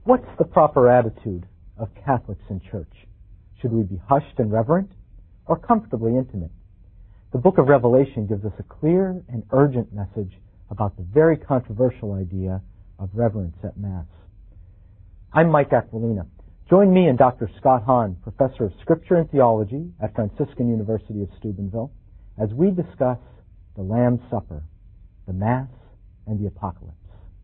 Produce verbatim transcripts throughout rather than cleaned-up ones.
What's the proper attitude of Catholics in church? Should we be hushed and reverent or comfortably intimate? The book of Revelation gives us a clear and urgent message about the very controversial idea of reverence at Mass. I'm Mike Aquilina. Join me and Doctor Scott Hahn, Professor of Scripture and Theology at Franciscan University of Steubenville, as we discuss the Lamb's Supper, the Mass, and the Apocalypse.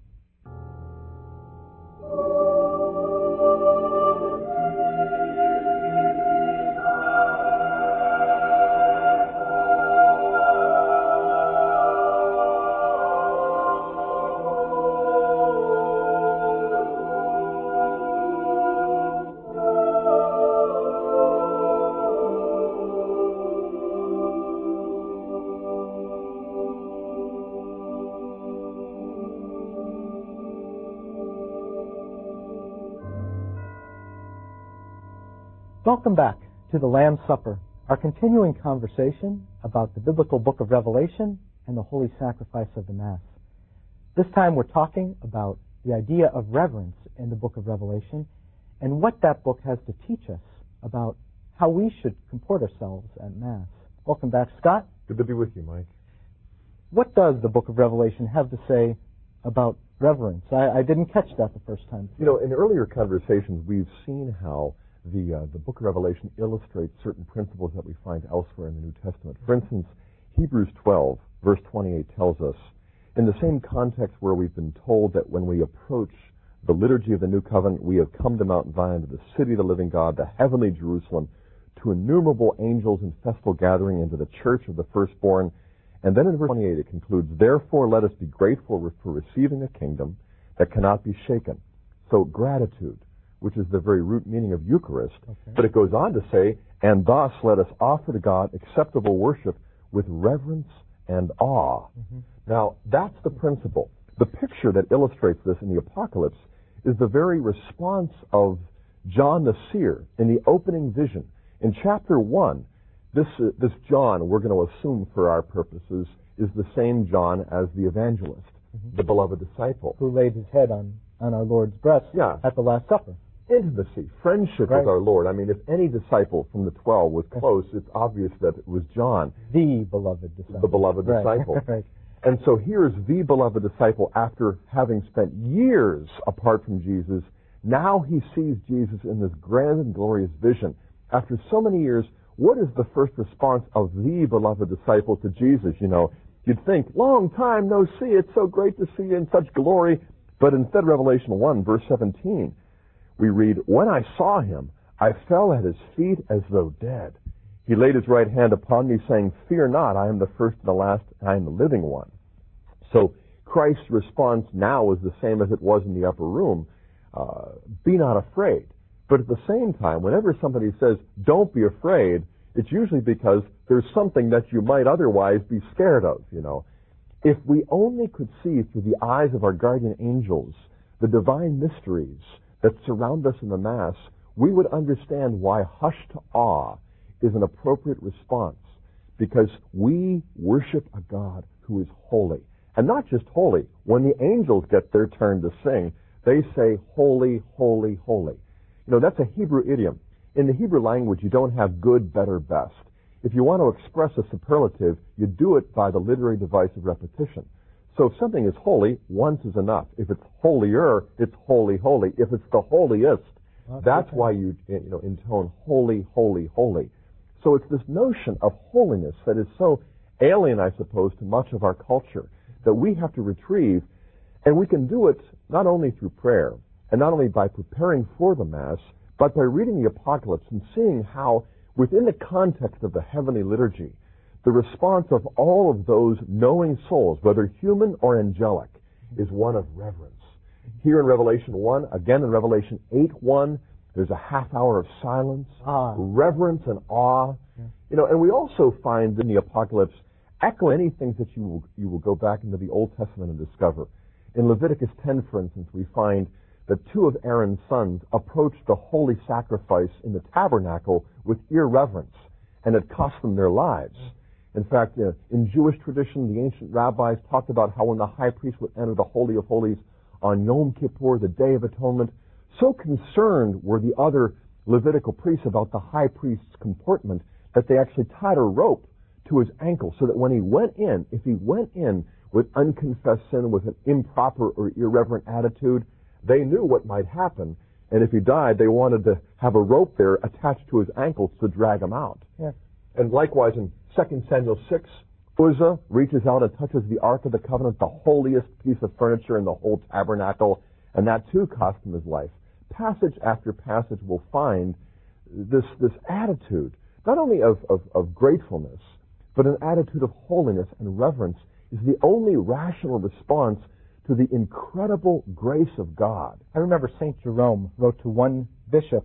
Welcome back to the Lamb's Supper, our continuing conversation about the biblical book of Revelation and the holy sacrifice of the Mass. This time we're talking about the idea of reverence in the book of Revelation and what that book has to teach us about how we should comport ourselves at Mass. Welcome back, Scott. Good to be with you, Mike. What does the book of Revelation have to say about reverence? I, I didn't catch that the first time. You know, in earlier conversations, we've seen how The, uh, the book of Revelation illustrates certain principles that we find elsewhere in the New Testament. For instance, Hebrews twelve, verse twenty-eight tells us, in the same context where we've been told that when we approach the liturgy of the New Covenant, we have come to Mount Zion, to the city of the living God, the heavenly Jerusalem, to innumerable angels in festal gathering, into the church of the firstborn. And then in verse twenty-eight it concludes, therefore let us be grateful for receiving a kingdom that cannot be shaken. So gratitude, which is the very root meaning of Eucharist. Okay. But it goes on to say, and thus let us offer to God acceptable worship with reverence and awe. Mm-hmm. Now, that's the principle. The picture that illustrates this in the Apocalypse is the very response of John the Seer in the opening vision. In chapter one, this, uh, this John, we're going to assume for our purposes, is the same John as the evangelist, mm-hmm. the beloved disciple. Who laid his head on, on our Lord's breast yeah. at the Last Supper. Intimacy, friendship right. with our Lord. I mean, if any disciple from the twelve was close, it's obvious that it was John. The beloved disciple. The beloved right. disciple. right. And so here's the beloved disciple after having spent years apart from Jesus. Now he sees Jesus in this grand and glorious vision. After so many years, what is the first response of the beloved disciple to Jesus? You know, you'd think, long time no see, it's so great to see you in such glory. But instead, Revelation one, verse seventeen, we read, when I saw him, I fell at his feet as though dead. He laid his right hand upon me, saying, fear not, I am the first and the last, I am the living one. So Christ's response now is the same as it was in the upper room. Uh, be not afraid. But at the same time, whenever somebody says, don't be afraid, it's usually because there's something that you might otherwise be scared of, you know. If we only could see through the eyes of our guardian angels the divine mysteries that surround us in the Mass, we would understand why hushed awe is an appropriate response, because we worship a God who is holy. And not just holy. When the angels get their turn to sing, they say, holy, holy, holy. You know, that's a Hebrew idiom. In the Hebrew language, you don't have good, better, best. If you want to express a superlative, you do it by the literary device of repetition. So if something is holy, once is enough. If it's holier, it's holy, holy. If it's the holiest, okay. that's why you, you know, intone holy, holy, holy. So it's this notion of holiness that is so alien, I suppose, to much of our culture that we have to retrieve. And we can do it not only through prayer and not only by preparing for the Mass, but by reading the Apocalypse and seeing how, within the context of the heavenly liturgy, the response of all of those knowing souls, whether human or angelic, is one of reverence. Here in Revelation one, again in Revelation eight one, there's a half hour of silence, ah. reverence and awe. Yeah. You know, and we also find in the Apocalypse echo many things that you will, you will go back into the Old Testament and discover. In Leviticus ten, for instance, we find that two of Aaron's sons approached the holy sacrifice in the tabernacle with irreverence, and it cost them their lives. In fact, uh, in Jewish tradition, the ancient rabbis talked about how when the high priest would enter the Holy of Holies on Yom Kippur, the Day of Atonement, So concerned were the other Levitical priests about the high priest's comportment that they actually tied a rope to his ankle so that when he went in, if he went in with unconfessed sin, with an improper or irreverent attitude, they knew what might happen. And if he died, they wanted to have a rope there attached to his ankles to drag him out. Yeah. And likewise in Second Samuel six, Uzzah reaches out and touches the Ark of the Covenant, the holiest piece of furniture in the whole tabernacle, and that too cost him his life. Passage after passage will find this this attitude, not only of, of, of gratefulness, but an attitude of holiness and reverence is the only rational response to the incredible grace of God. I remember Saint Jerome wrote to one bishop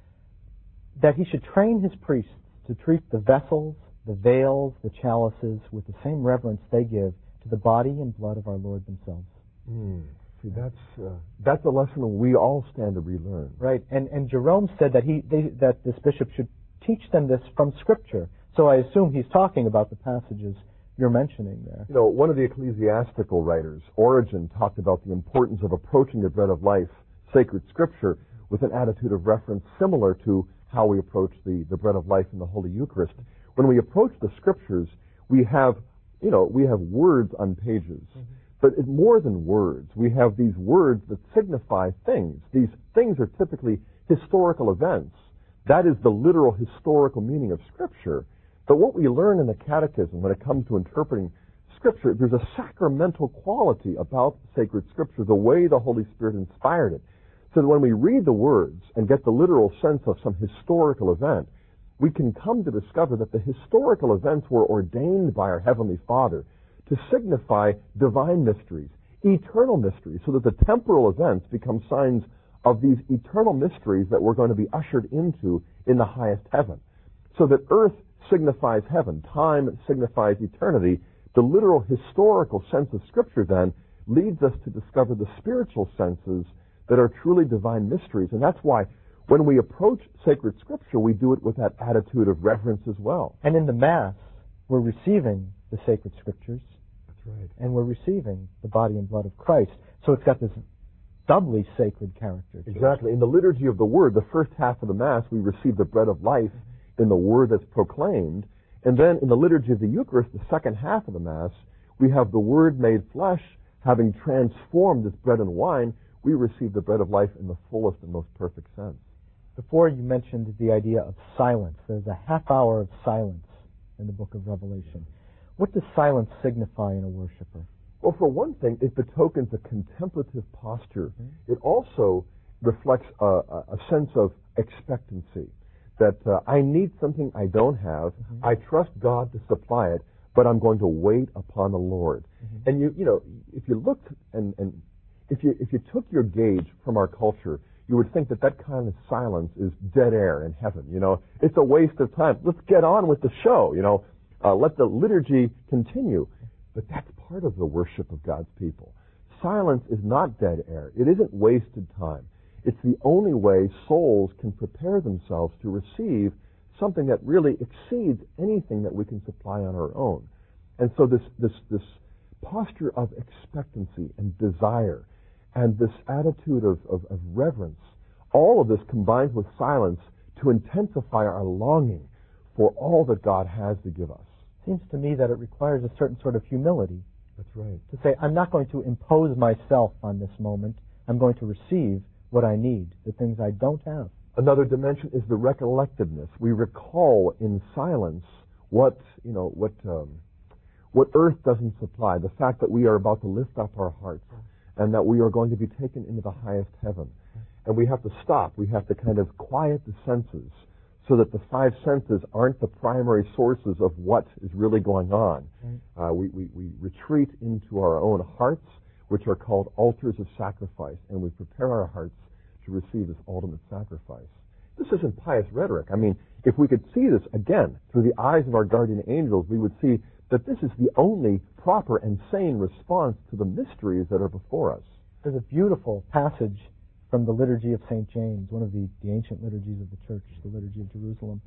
that he should train his priests to treat the vessels, the veils, the chalices with the same reverence they give to the body and blood of our Lord themselves. Mm. See, that's uh, that's a lesson we all stand to relearn. Right, and and Jerome said that he they, that this bishop should teach them this from Scripture. So I assume he's talking about the passages you're mentioning there. You know, one of the ecclesiastical writers, Origen, talked about the importance of approaching the bread of life, sacred Scripture, with an attitude of reverence similar to how we approach the, the bread of life in the Holy Eucharist. When we approach the Scriptures, we have, you know, we have words on pages. Mm-hmm. But it's more than words. We have these words that signify things. These things are typically historical events. That is the literal historical meaning of Scripture. But what we learn in the Catechism when it comes to interpreting Scripture, there's a sacramental quality about sacred Scripture, the way the Holy Spirit inspired it. So that when we read the words and get the literal sense of some historical event, we can come to discover that the historical events were ordained by our Heavenly Father to signify divine mysteries, eternal mysteries, so that the temporal events become signs of these eternal mysteries that we're going to be ushered into in the highest heaven. So that earth signifies heaven, time signifies eternity. The literal historical sense of Scripture then leads us to discover the spiritual senses that are truly divine mysteries. And that's why when we approach sacred Scripture, we do it with that attitude of reverence as well. And in the Mass, we're receiving the sacred Scriptures. That's right. And we're receiving the body and blood of Christ. So it's got this doubly sacred character. Exactly. In the liturgy of the Word, the first half of the Mass, we receive the bread of life in the Word that's proclaimed. And then in the liturgy of the Eucharist, the second half of the Mass, we have the Word made flesh, having transformed this bread and wine, we receive the bread of life in the fullest and most perfect sense. Before you mentioned the idea of silence. There's a half hour of silence in the book of Revelation. What does silence signify in a worshiper? Well, for one thing, it betokens a contemplative posture. Mm-hmm. It also reflects a, a sense of expectancy, that uh, I need something I don't have. Mm-hmm. I trust God to supply it, but I'm going to wait upon the Lord. Mm-hmm. And you, you know, if you looked and, and if you if you took your gauge from our culture, you would think that that kind of silence is dead air in heaven. You know, it's a waste of time. Let's get on with the show. You know, uh, let the liturgy continue. But that's part of the worship of God's people. Silence is not dead air. It isn't wasted time. It's the only way souls can prepare themselves to receive something that really exceeds anything that we can supply on our own. And so this this this posture of expectancy and desire and this attitude of, of, of reverence, all of this combines with silence to intensify our longing for all that God has to give us. Seems to me that it requires a certain sort of humility. That's right. To say, I'm not going to impose myself on this moment. I'm going to receive what I need, the things I don't have. Another dimension is the recollectedness. We recall in silence what, you know, what um, what earth doesn't supply, the fact that we are about to lift up our hearts and that we are going to be taken into the highest heaven. And we have to stop. We have to kind of quiet the senses so that the five senses aren't the primary sources of what is really going on. Right. Uh, we, we, we retreat into our own hearts, which are called altars of sacrifice, and we prepare our hearts to receive this ultimate sacrifice. This isn't pious rhetoric. I mean, if we could see this, again, through the eyes of our guardian angels, we would see that this is the only proper and sane response to the mysteries that are before us. There's a beautiful passage from the Liturgy of Saint James, one of the, the ancient liturgies of the Church, the Liturgy of Jerusalem.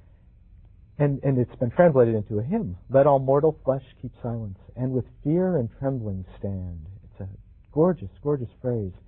And, and it's been translated into a hymn. Let all mortal flesh keep silence, and with fear and trembling stand. It's a gorgeous, gorgeous phrase.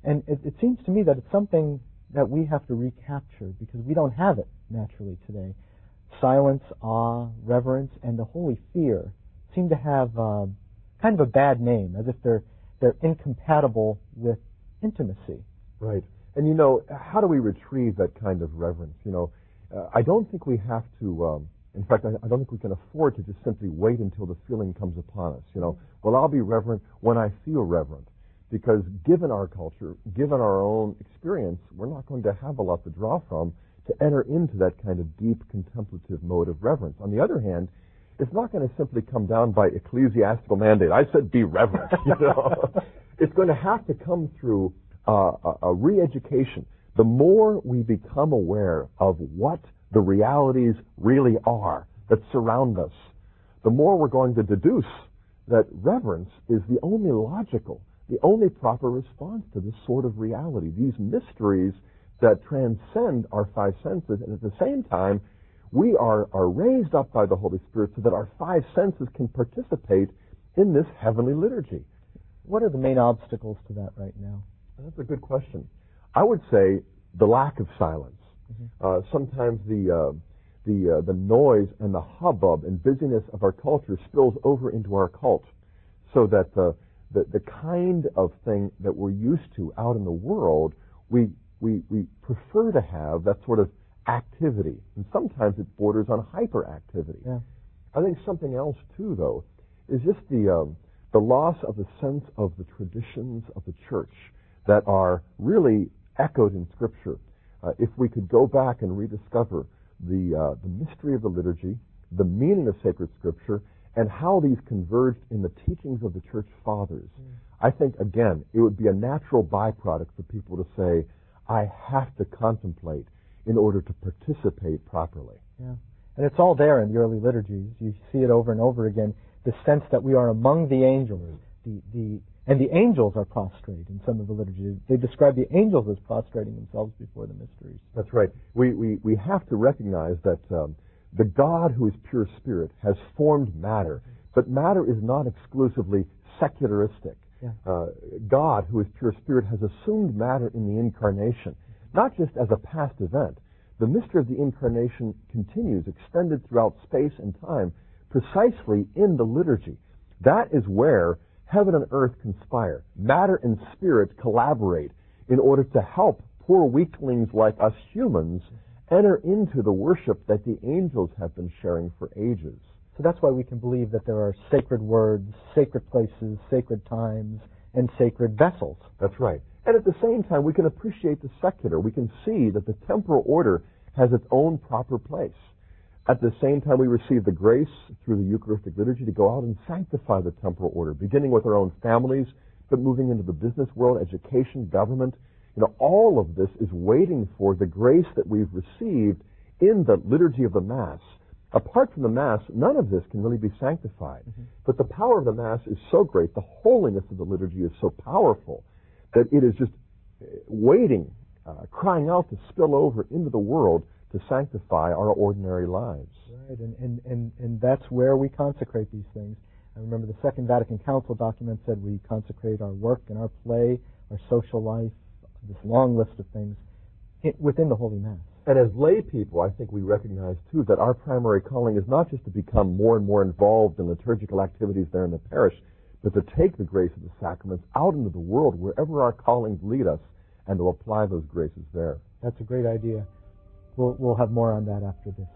And it, it seems to me that it's something that we have to recapture because we don't have it naturally today. Silence, awe, reverence, and the holy fear seem to have uh, kind of a bad name, as if they're they're incompatible with intimacy. Right. And you know, how do we retrieve that kind of reverence? You know, uh, I don't think we have to. Um, in fact, I, I don't think we can afford to just simply wait until the feeling comes upon us. You know, well, I'll be reverent when I feel reverent. Because given our culture, given our own experience, we're not going to have a lot to draw from to enter into that kind of deep contemplative mode of reverence. On the other hand, it's not going to simply come down by ecclesiastical mandate. I said be reverent. You know? It's going to have to come through uh, a, a re-education. The more we become aware of what the realities really are that surround us, the more we're going to deduce that reverence is the only logical, the only proper response to this sort of reality, these mysteries that transcend our five senses, and at the same time, we are, are raised up by the Holy Spirit so that our five senses can participate in this heavenly liturgy. What are the main obstacles to that right now? That's a good question. I would say the lack of silence. Mm-hmm. Uh, sometimes the uh, the uh, the noise and the hubbub and busyness of our culture spills over into our cult, so that the The, the kind of thing that we're used to out in the world, we, we, we prefer to have that sort of activity. And sometimes it borders on hyperactivity. Yeah. I think something else, too, though, is just the, um, the loss of the sense of the traditions of the church that are really echoed in Scripture. Uh, if we could go back and rediscover the, uh, the mystery of the liturgy, the meaning of sacred Scripture, and how these converged in the teachings of the Church Fathers, mm. I think, again, it would be a natural byproduct for people to say, I have to contemplate in order to participate properly. Yeah. And it's all there in the early liturgies. You see it over and over again, the sense that we are among the angels. The, the, and the angels are prostrate in some of the liturgies. They describe the angels as prostrating themselves before the mysteries. That's right. We, we, we have to recognize that um, the God who is pure spirit has formed matter, but matter is not exclusively secularistic. Yeah. Uh, God, who is pure spirit, has assumed matter in the incarnation, not just as a past event. The mystery of the incarnation continues, extended throughout space and time, precisely in the liturgy. That is where heaven and earth conspire. Matter and spirit collaborate in order to help poor weaklings like us humans enter into the worship that the angels have been sharing for ages. So that's why we can believe that there are sacred words, sacred places, sacred times, and sacred vessels. That's right. And at the same time, we can appreciate the secular. We can see that the temporal order has its own proper place. At the same time, we receive the grace through the Eucharistic liturgy to go out and sanctify the temporal order, beginning with our own families, but moving into the business world, education, government. You know, all of this is waiting for the grace that we've received in the liturgy of the Mass. Apart from the Mass, none of this can really be sanctified. Mm-hmm. But the power of the Mass is so great, the holiness of the liturgy is so powerful, that it is just waiting, uh, crying out to spill over into the world to sanctify our ordinary lives. Right, and, and, and, and that's where we consecrate these things. I remember the Second Vatican Council document said we consecrate our work and our play, our social life, this long list of things within the Holy Mass. And as lay people, I think we recognize, too, that our primary calling is not just to become more and more involved in liturgical activities there in the parish, but to take the grace of the sacraments out into the world wherever our callings lead us and to apply those graces there. That's a great idea. We'll, we'll have more on that after this.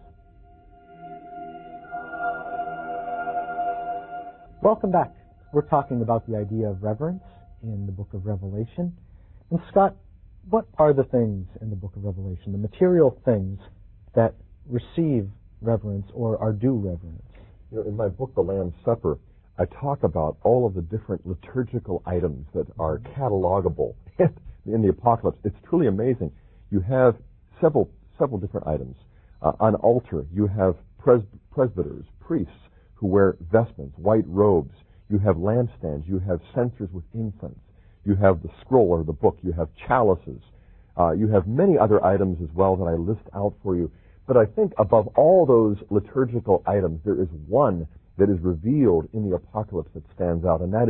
Welcome back. We're talking about the idea of reverence in the book of Revelation. And Scott, what are the things in the book of Revelation, the material things that receive reverence or are due reverence? You know, in my book, The Lamb's Supper, I talk about all of the different liturgical items that are catalogable in the Apocalypse. It's truly amazing. You have several several different items. Uh, on altar, you have pres- presbyters, priests, who wear vestments, white robes. You have lampstands. You have censers with incense. You have the scroll or the book. You have chalices. Uh, you have many other items as well that I list out for you. But I think above all those liturgical items, there is one that is revealed in the Apocalypse that stands out, and that is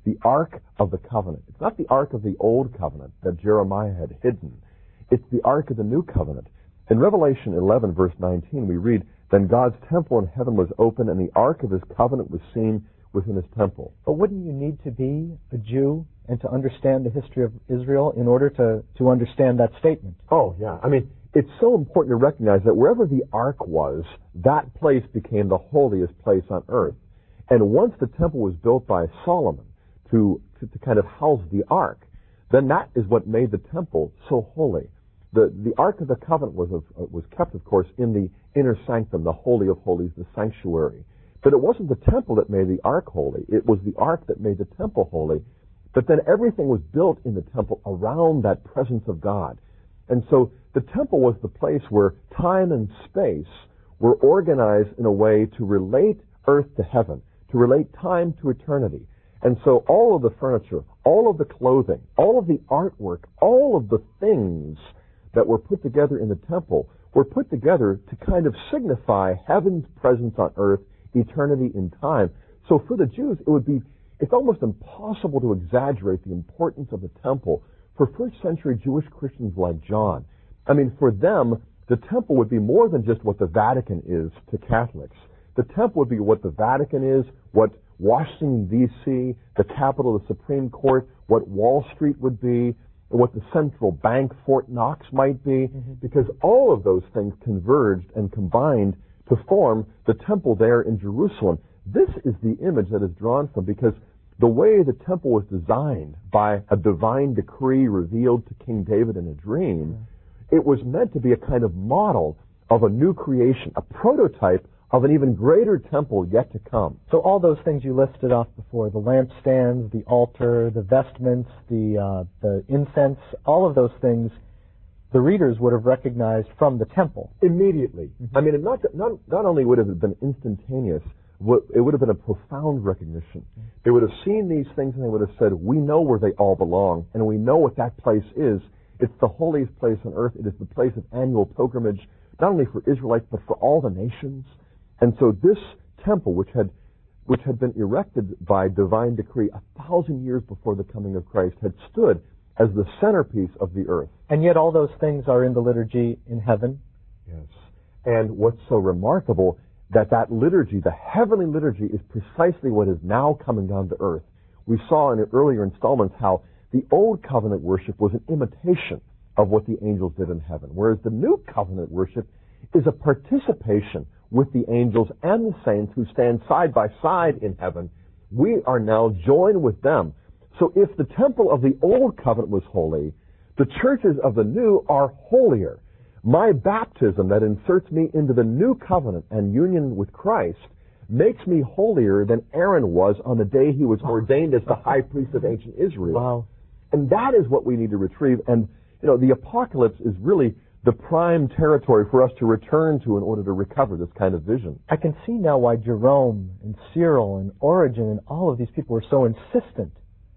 the Ark of the Covenant. It's not the Ark of the Old Covenant that Jeremiah had hidden. It's the Ark of the New Covenant. In Revelation eleven, verse nineteen, we read, "Then God's temple in heaven was open, and the Ark of his covenant was seen within his temple." But wouldn't you need to be a Jew and to understand the history of Israel in order to, to understand that statement? Oh, yeah. I mean, it's so important to recognize that wherever the Ark was, that place became the holiest place on earth. And once the temple was built by Solomon to, to, to kind of house the Ark, then that is what made the temple so holy. The, the Ark of the Covenant was, of, was kept, of course, in the inner sanctum, the Holy of Holies, the sanctuary. But it wasn't the temple that made the Ark holy. It was the Ark that made the temple holy. But then everything was built in the temple around that presence of God. And so the temple was the place where time and space were organized in a way to relate earth to heaven, to relate time to eternity. And so all of the furniture, all of the clothing, all of the artwork, all of the things that were put together in the temple were put together to kind of signify heaven's presence on earth, eternity in time. So for the Jews, it would be, it's almost impossible to exaggerate the importance of the temple for first century Jewish Christians like John. I mean, for them, the temple would be more than just what the Vatican is to Catholics. The temple would be what the Vatican is, what Washington, D C, the capital of the Supreme Court, what Wall Street would be, what the central bank, Fort Knox, might be, mm-hmm. because all of those things converged and combined to form the temple there in Jerusalem. This is the image that is drawn from, because the way the temple was designed by a divine decree revealed to King David in a dream, mm-hmm. it was meant to be a kind of model of a new creation, a prototype of an even greater temple yet to come. So all those things you listed off before, the lampstands, the altar, the vestments, the uh, the incense, all of those things, the readers would have recognized from the temple. Immediately. Mm-hmm. I mean, not, not, not only would it have been instantaneous, it would have been a profound recognition. Mm-hmm. They would have seen these things and they would have said, we know where they all belong, and we know what that place is. It's the holiest place on earth. It is the place of annual pilgrimage, not only for Israelites, but for all the nations. And so this temple, which had which had been erected by divine decree a thousand years before the coming of Christ, had stood as the centerpiece of the earth. And yet all those things are in the liturgy in heaven. Yes. And what's so remarkable, that that liturgy, the heavenly liturgy, is precisely what is now coming down to earth. We saw in the earlier installments how the old covenant worship was an imitation of what the angels did in heaven, whereas the new covenant worship is a participation with the angels and the saints who stand side by side in heaven. We are now joined with them. So if the temple of the old covenant was holy, the churches of the new are holier. My baptism that inserts me into the new covenant and union with Christ makes me holier than Aaron was on the day he was ordained as the high priest of ancient Israel. Wow. And that is what we need to retrieve. And, you know, the apocalypse is really the prime territory for us to return to in order to recover this kind of vision. I can see now why Jerome and Cyril and Origen and all of these people were so insistent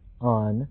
on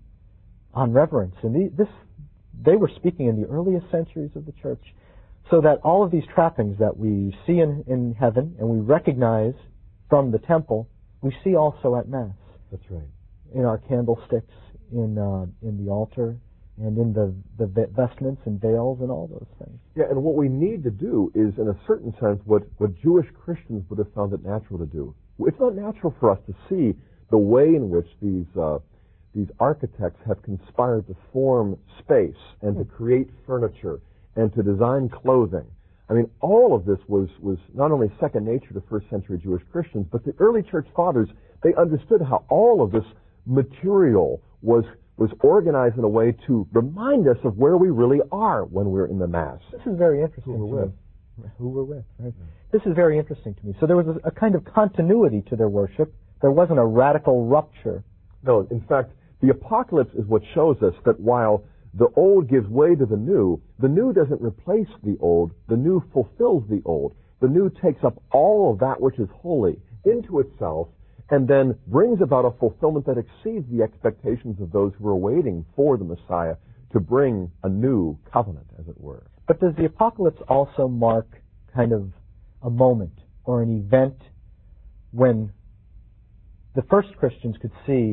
on reverence. And the, this, they were speaking in the earliest centuries of the church, so that all of these trappings that we see in, in heaven and we recognize from the temple, we see also at Mass. That's right. In our candlesticks, in uh, in the altar, and in the, the vestments and veils and all those things. Yeah, and what we need to do is, in a certain sense, what, what Jewish Christians would have found it natural to do. It's not natural for us to see the way in which these uh, these architects have conspired to form space and to create furniture and to design clothing. I mean, all of this was, was not only second nature to first century Jewish Christians, but the early church fathers, they understood how all of this material was was organized in a way to remind us of where we really are when we're in the Mass. This is very interesting. Who we're with. Who we're with, right? Yeah. This is very interesting to me. So there was a, a kind of continuity to their worship. There wasn't a radical rupture. No, in fact, the apocalypse is what shows us that while the old gives way to the new, the new doesn't replace the old. The new fulfills the old. The new takes up all of that which is holy into itself, and then brings about a fulfillment that exceeds the expectations of those who are waiting for the Messiah to bring a new covenant, as it were. But does the apocalypse also mark kind of a moment or an event when the first Christians could see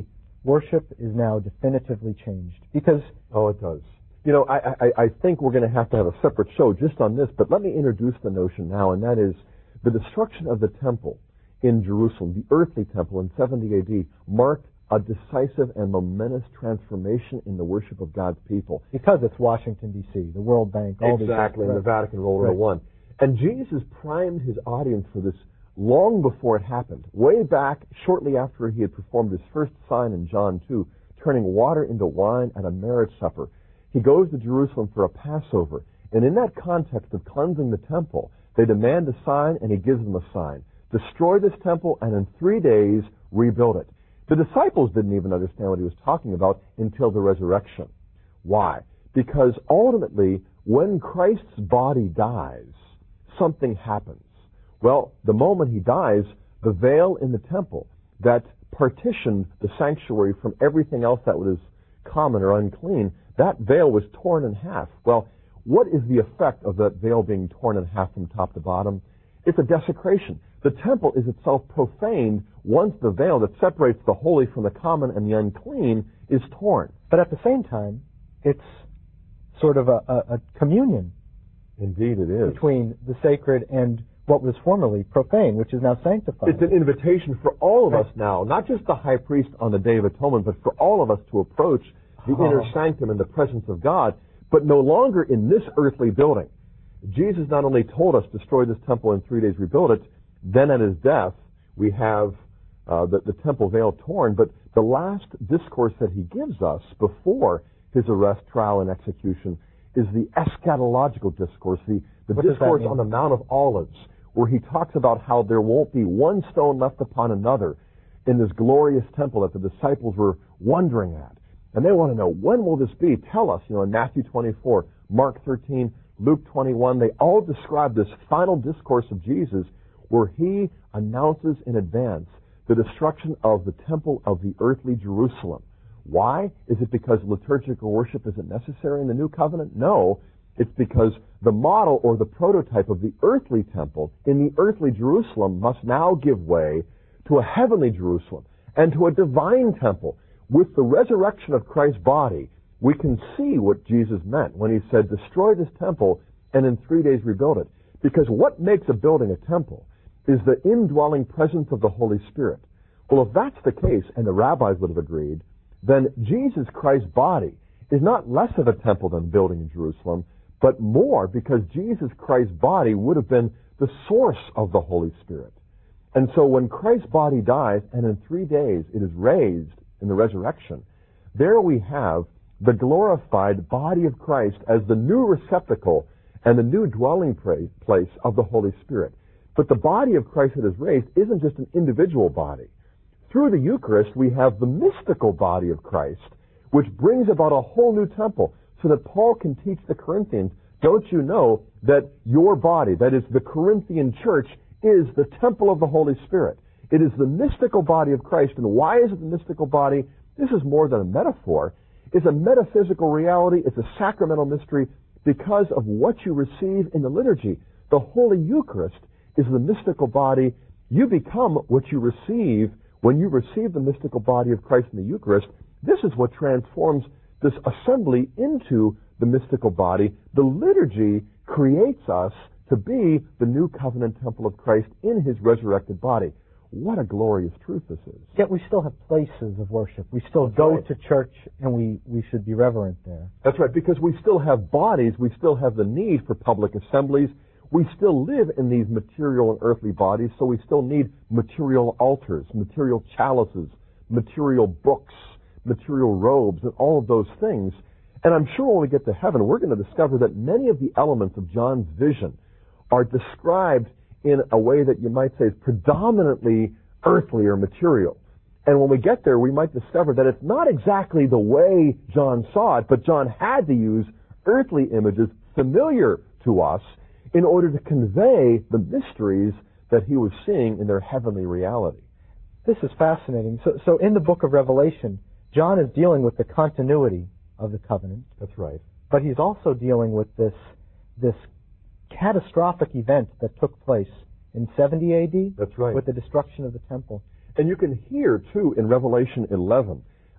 worship is now definitively changed. Because... Oh, it does. You know, I, I, I think we're going to have to have a separate show just on this, but let me introduce the notion now, and that is the destruction of the temple in Jerusalem, the earthly temple in seventy A D, marked a decisive and momentous transformation in the worship of God's people. Because it's Washington, D C, the World Bank, all these... Exactly, and the Vatican rolled into one. And Jesus primed his audience for this long before it happened. Way back, shortly after he had performed his first sign in John two, turning water into wine at a marriage supper. He goes to Jerusalem for a Passover. And in that context of cleansing the temple, they demand a sign, and he gives them a sign. Destroy this temple, and in three days, rebuild it. The disciples didn't even understand what he was talking about until the resurrection. Why? Because ultimately, when Christ's body dies, something happens. Well, the moment he dies, the veil in the temple that partitioned the sanctuary from everything else that was common or unclean, that veil was torn in half. Well, what is the effect of that veil being torn in half from top to bottom? It's a desecration. The temple is itself profaned once the veil that separates the holy from the common and the unclean is torn. But at the same time, it's sort of a, a, a communion. Indeed it is. Between the sacred and what was formerly profane, which is now sanctified. It's an invitation for all of us now, not just the high priest on the Day of Atonement, but for all of us to approach the oh. inner sanctum in the presence of God, but no longer in this earthly building. Jesus not only told us, destroy this temple in three days, rebuild it, then at his death, we have uh, the, the temple veil torn, but the last discourse that he gives us before his arrest, trial, and execution is the eschatological discourse, the, the discourse on the Mount of Olives, where he talks about how there won't be one stone left upon another in this glorious temple that the disciples were wondering at. And they want to know, when will this be? Tell us, you know, in Matthew twenty-four, Mark thirteen, Luke twenty-one, they all describe this final discourse of Jesus where he announces in advance the destruction of the temple of the earthly Jerusalem. Why? Is it because liturgical worship isn't necessary in the new covenant? No. It's because the model or the prototype of the earthly temple in the earthly Jerusalem must now give way to a heavenly Jerusalem and to a divine temple. With the resurrection of Christ's body, we can see what Jesus meant when he said, destroy this temple and in three days rebuild it. Because what makes a building a temple is the indwelling presence of the Holy Spirit. Well, if that's the case, and the rabbis would have agreed, then Jesus Christ's body is not less of a temple than building in Jerusalem, but more, because Jesus Christ's body would have been the source of the Holy Spirit. And so when Christ's body dies, and in three days it is raised in the resurrection, there we have the glorified body of Christ as the new receptacle and the new dwelling place of the Holy Spirit. But the body of Christ that is raised isn't just an individual body. Through the Eucharist, we have the mystical body of Christ, which brings about a whole new temple, so that Paul can teach the Corinthians, don't you know that your body, that is the Corinthian church, is the temple of the Holy Spirit. It is the mystical body of Christ. And why is it the mystical body? This is more than a metaphor. It's a metaphysical reality. It's a sacramental mystery because of what you receive in the liturgy. The Holy Eucharist is the mystical body. You become what you receive when you receive the mystical body of Christ in the Eucharist. This is what transforms this assembly into the mystical body. The liturgy creates us to be the new covenant temple of Christ in his resurrected body. What a glorious truth this is. Yet we still have places of worship. We still That's go right. to church, and we, we should be reverent there. That's right, because we still have bodies. We still have the need for public assemblies. We still live in these material and earthly bodies, so we still need material altars, material chalices, material books, material robes, and all of those things. And I'm sure when we get to heaven, we're going to discover that many of the elements of John's vision are described in a way that you might say is predominantly earthly or material. And when we get there, we might discover that it's not exactly the way John saw it, but John had to use earthly images familiar to us in order to convey the mysteries that he was seeing in their heavenly reality. This is fascinating. So, so in the book of Revelation, John is dealing with the continuity of the covenant. That's right. But he's also dealing with this, this catastrophic event that took place in seventy A D. That's right. With the destruction of the temple. And you can hear, too, in Revelation eleven,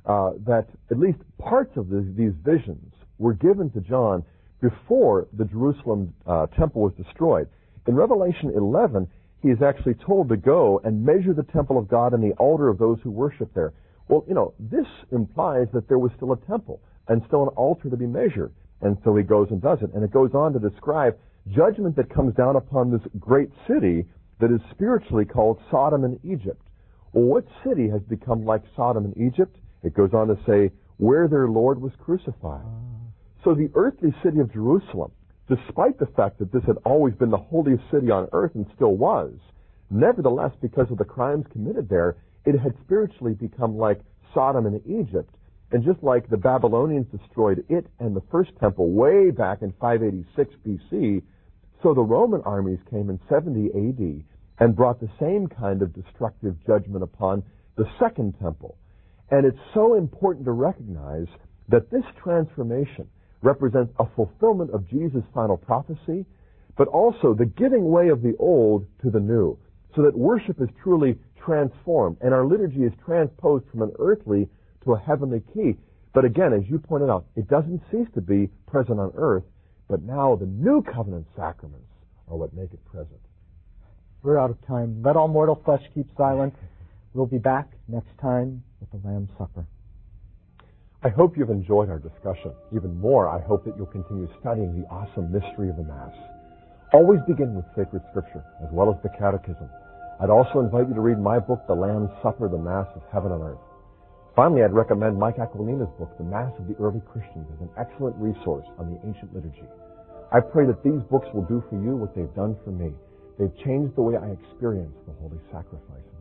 uh, that at least parts of the, these visions were given to John before the Jerusalem uh, temple was destroyed. In Revelation eleven, he is actually told to go and measure the temple of God and the altar of those who worship there. Well, you know, this implies that there was still a temple and still an altar to be measured. And so he goes and does it. And it goes on to describe judgment that comes down upon this great city that is spiritually called Sodom and Egypt. Well, what city has become like Sodom and Egypt? It goes on to say, where their Lord was crucified. So the earthly city of Jerusalem, despite the fact that this had always been the holiest city on earth and still was, nevertheless, because of the crimes committed there, it had spiritually become like Sodom and Egypt. And just like the Babylonians destroyed it and the first temple way back in five eighty-six B C, so the Roman armies came in seventy A D and brought the same kind of destructive judgment upon the second temple. And it's so important to recognize that this transformation represents a fulfillment of Jesus' final prophecy, but also the giving way of the old to the new, so that worship is truly transformed, and our liturgy is transposed from an earthly to a heavenly key. But again, as you pointed out, it doesn't cease to be present on earth, but now the new covenant sacraments are what make it present. We're out of time. Let all mortal flesh keep silent. We'll be back next time with the Lamb's Supper. I hope you've enjoyed our discussion. Even more, I hope that you'll continue studying the awesome mystery of the Mass. Always begin with sacred scripture, as well as the Catechism. I'd also invite you to read my book, The Lamb's Supper, the Mass of Heaven and Earth. Finally, I'd recommend Mike Aquilina's book, The Mass of the Early Christians, as an excellent resource on the ancient liturgy. I pray that these books will do for you what they've done for me. They've changed the way I experience the holy sacrifice.